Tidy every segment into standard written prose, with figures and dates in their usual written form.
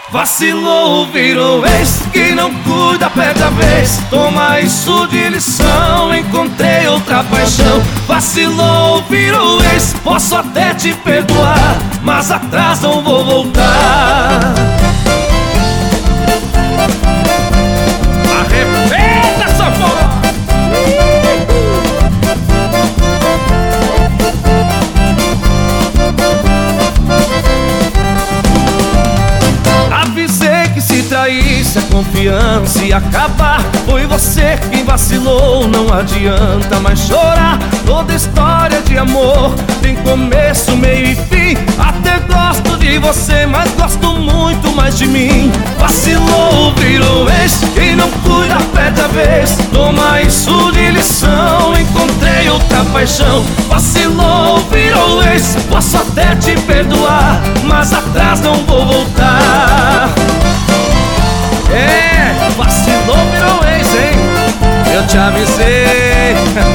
Vacilou, virou ex, que não cuida, perde a vez. Toma isso de lição, encontrei outra paixão. Vacilou, virou ex, posso até te perdoar, mas atrás não vou voltar. Arrebenta, sanfona! Se a confiança ia acabar, foi você quem vacilou. Não adianta mais chorar, toda história de amor tem começo, meio e fim. Até gosto de você, mas gosto muito mais de mim. Vacilou, virou ex, quem não cuida perde a vez. Toma isso de lição, encontrei outra paixão. Vacilou, virou ex, posso até te perdoar, mas atrás não vou voltar. É, vacilou, virou ex, hein? Eu te avisei.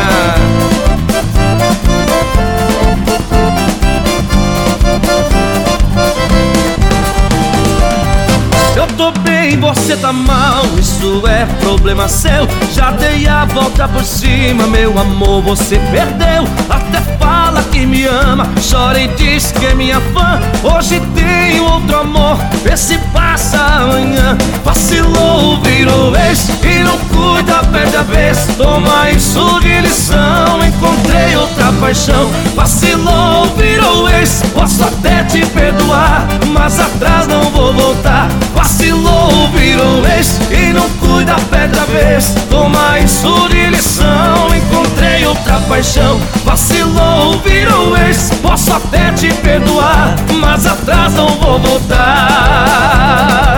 Eu tô bem, você tá mal, isso é problema seu. Já dei a volta por cima, meu amor, você perdeu. Até fala que me ama, chora e diz que é minha fã. Hoje tem outro amor, vê se passa amanhã. Vacilou, virou ex, e não cuida, perde a vez. Toma isso de lição, encontrei outra paixão. Vacilou, virou ex, posso até te perdoar, mas atrás não vou voltar. Vacilou, virou ex, e não cuida, perde a vez. Toma isso de lição, encontrei outra paixão. Vacilou, virou ex, posso até te perdoar, mas atrás não vou voltar.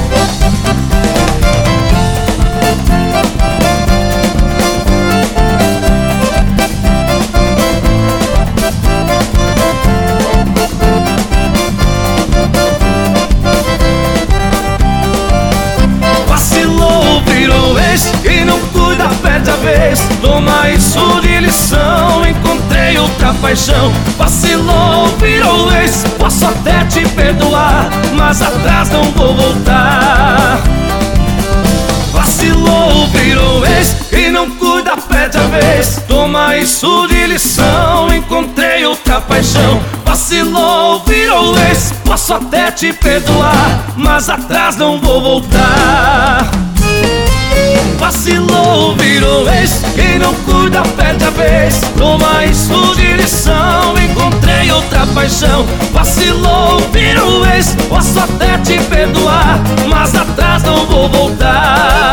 E não cuida, perde a vez. Toma isso de lição, encontrei outra paixão. Vacilou, virou ex, posso até te perdoar, mas atrás não vou voltar. Vacilou, virou ex, e não cuida, perde a vez. Toma isso de lição, encontrei outra paixão. Vacilou, virou ex, posso até te perdoar, mas atrás não vou voltar. Vacilou, virou ex, quem não cuida perde a vez. Toma isso de lição, encontrei outra paixão. Vacilou, virou ex, posso até te perdoar, mas atrás não vou voltar.